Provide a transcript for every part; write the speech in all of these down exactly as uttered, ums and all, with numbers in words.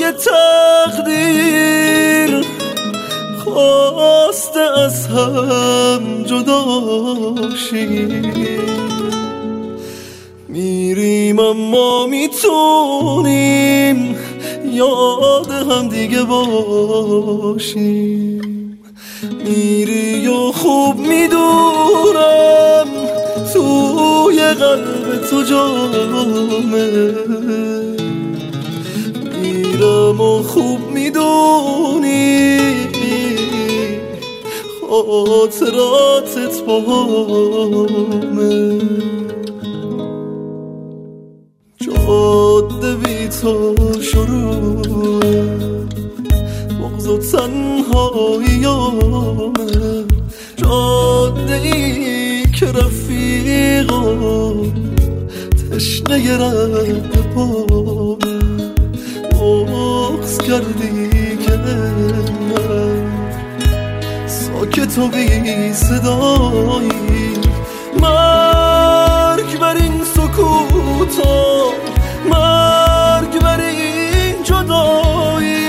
تقدیر خواسته از هم جدا شیم، میریم اما میتونیم یاد هم دیگه باشیم. میری و خوب میدونم توی قلب تو جامه، میرم و خوب میدونی خاطراتت باهامه. جاده بی تو شروعه، بغض و تنهاییامه. جاده ای که رفیقا تشنه رد پامه. بغض کردی که من ساکت و بی صدایی، مرگ بر این سکوتا، مرگ بر این جدایی.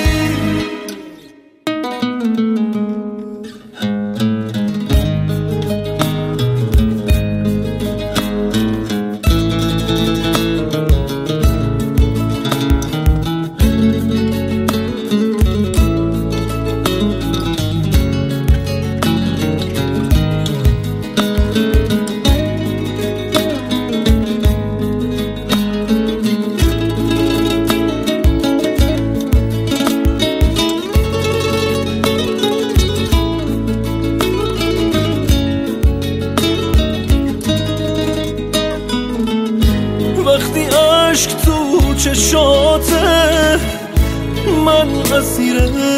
وقتی عشق تو چشاته من اسیر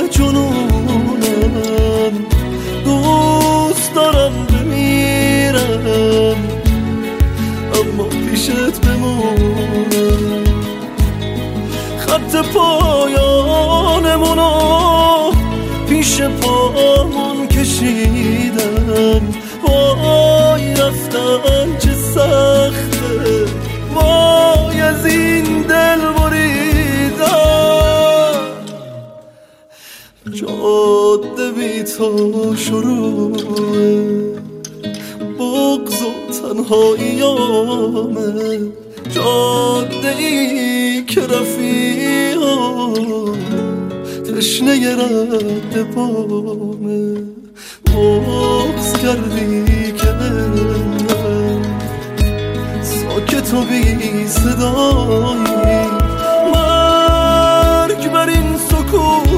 جنونم، دوست دارم بمیرم اما پیشت بمونم. خط پایانمونو پیش پامون کشیدم، وای رفتن چه سخته، وای از این دل بریدم. جاده بی تو شروعه، بغض و تنهاییامه. جاده ای که رفیقا تشنه رد پامه. بغض کردی که من ساکت و بی صدایی، مرگ بر این سکوت